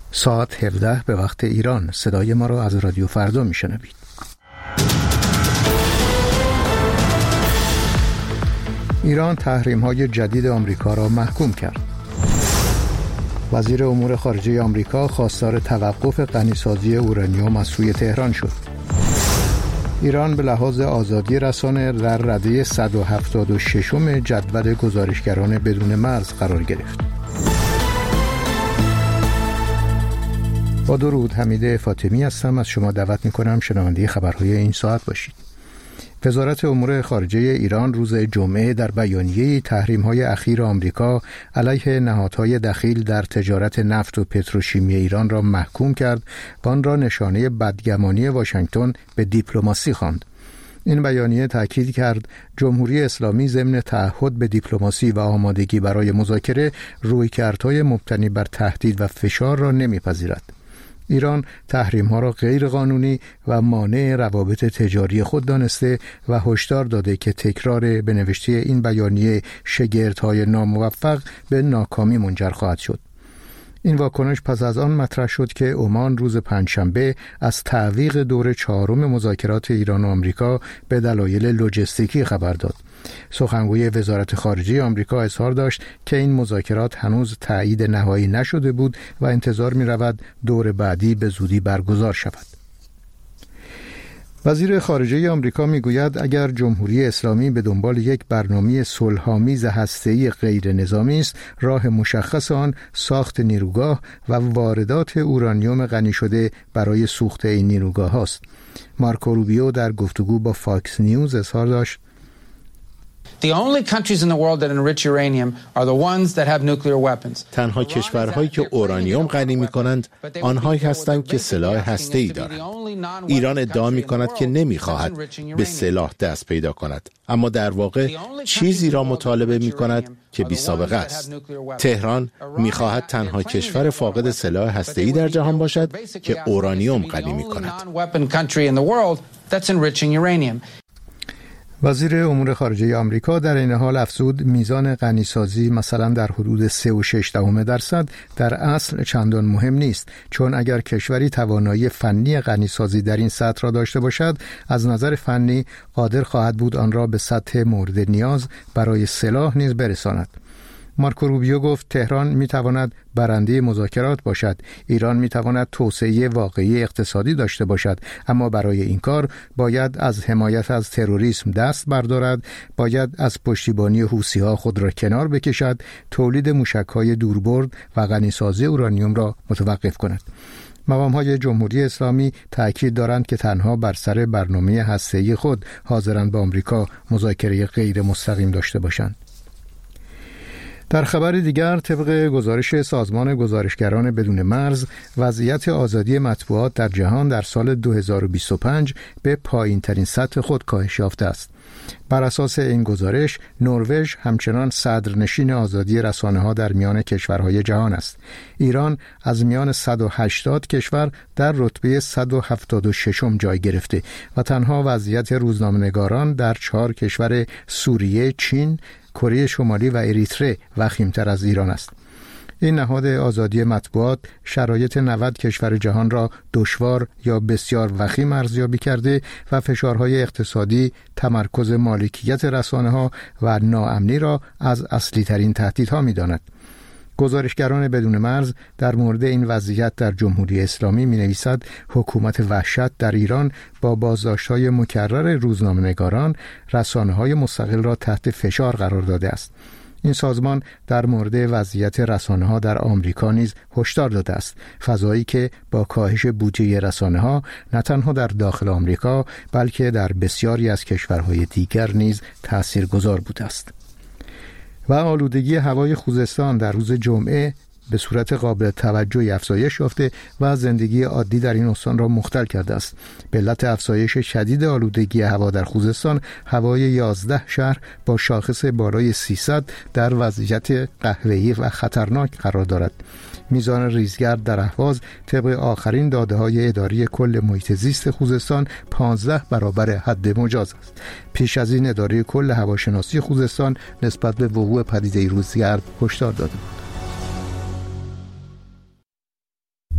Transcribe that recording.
ساعت 17 به وقت ایران. صدای ما را از رادیو فردا میشنوید. ایران تحریم‌های جدید آمریکا را محکوم کرد. وزیر امور خارجه آمریکا خواستار توقف غنیسازی اورانیوم از سوی تهران شد. ایران به لحاظ آزادی رسانه در رده 176م جدول گزارشگران بدون مرز قرار گرفت. با درود، حمید فاطمی هستم. از شما دعوت می‌کنم شنونده خبرهای این ساعت باشید. وزارت امور خارجه ایران روز جمعه در بیانیه‌ای تحریم‌های اخیر آمریکا علیه نهادهای دخیل در تجارت نفت و پتروشیمی ایران را محکوم کرد و آن را نشانه بدگمانی واشنگتن به دیپلماسی خواند. این بیانیه تاکید کرد جمهوری اسلامی ضمن تعهد به دیپلماسی و آمادگی برای مذاکره رویکردهای مبتنی بر تهدید و فشار را نمی‌پذیرد. ایران تحریم‌ها را غیر قانونی و مانع روابط تجاری خود دانسته و هشدار داده که تکرار به نوشته این بیانیه شگردهای ناموفق به ناکامی منجر خواهد شد. این واکنش پس از آن مطرح شد که عمان روز پنجشنبه از تعویق دور 4 مذاکرات ایران و آمریکا به دلایل لوجستیکی خبر داد. سخنگوی وزارت خارجه آمریکا اظهار داشت که این مذاکرات هنوز تایید نهایی نشده بود و انتظار می رود دور بعدی به زودی برگزار شود. وزیر خارجه آمریکا میگوید اگر جمهوری اسلامی به دنبال یک برنامه صلح‌آمیز هسته‌ای غیر نظامی است، راه مشخص آن ساخت نیروگاه و واردات اورانیوم غنی شده برای سوخت این نیروگاه است. مارکو روبیو در گفتگو با فاکس نیوز اظهار داشت The only countries in the world that enrich uranium are the ones that have nuclear weapons. تنها کشورهایی که اورانیوم غنی می‌کنند آنهایی هستند که سلاح هسته‌ای دارند. ایران ادعا می‌کند که نمی‌خواهد به سلاح دست پیدا کند، اما در واقع چیزی را مطالبه می‌کند که بی‌سابقه است. تهران می‌خواهد تنها کشور فاقد سلاح هسته‌ای در جهان باشد که اورانیوم غنی می‌کند. وزیر امور خارجه آمریکا در این حال افزود میزان غنیسازی مثلا در حدود 3.6% در اصل چندان مهم نیست، چون اگر کشوری توانایی فنی غنیسازی در این سطح را داشته باشد، از نظر فنی قادر خواهد بود آن را به سطح مورد نیاز برای سلاح نیز برساند. مارکو روبیو گفت تهران میتواند برنده مذاکرات باشد، ایران میتواند توسعه واقعی اقتصادی داشته باشد، اما برای این کار باید از حمایت از تروریسم دست بردارد، باید از پشتیبانی حوثی‌ها خود را کنار بکشد، تولید موشک‌های دوربرد و غنیسازی اورانیوم را متوقف کند. مقام‌های جمهوری اسلامی تأکید دارند که تنها بر سر برنامه هسته‌ای خود حاضرند با آمریکا مذاکره غیر مستقیم داشته باشند. در خبر دیگر، طبق گزارش سازمان گزارشگران بدون مرز، وضعیت آزادی مطبوعات در جهان در سال 2025 به پایین‌ترین سطح خود کاهش یافته است. بر اساس این گزارش، نروژ همچنان صدرنشین آزادی رسانه‌ها در میان کشورهای جهان است. ایران از میان 180 کشور در رتبه 176م جای گرفته و تنها وضعیت روزنامه‌نگاران در 4 کشور سوریه، چین، کره شمالی و اریتره وخیم‌تر از ایران است. این نهاد آزادی مطبوعات شرایط 90 کشور جهان را دشوار یا بسیار وخیم ارزیابی کرده و فشارهای اقتصادی، تمرکز مالکیت رسانه‌ها و ناامنی را از اصلی ترین تهدیدها می‌داند. گزارشگران بدون مرز در مورد این وضعیت در جمهوری اسلامی می‌نویسد حکومت وحشت در ایران با بازداشت‌های مکرر روزنامه‌نگاران رسانه‌های مستقل را تحت فشار قرار داده است. این سازمان در مورد وضعیت رسانه‌ها در آمریکا نیز هشدار داده است، فضایی که با کاهش بودجه رسانه‌ها نه تنها در داخل آمریکا بلکه در بسیاری از کشورهای دیگر نیز تاثیرگذار بوده است. و آلودگی هوای خوزستان در روز جمعه به صورت قابل توجهی افزایش یافته و زندگی عادی در این استان را مختل کرده است. به علت افزایش شدید آلودگی هوا در خوزستان، هوای 11 شهر با شاخص بالای 300 در وضعیت قهوه‌ای و خطرناک قرار دارد. میزان ریزگرد در اهواز طبق آخرین داده‌های اداری کل محیط زیست خوزستان 15 برابر حد مجاز است. پیش از این اداره کل هواشناسی خوزستان نسبت به وقوع پدیده ریزگرد هشدار داده بود.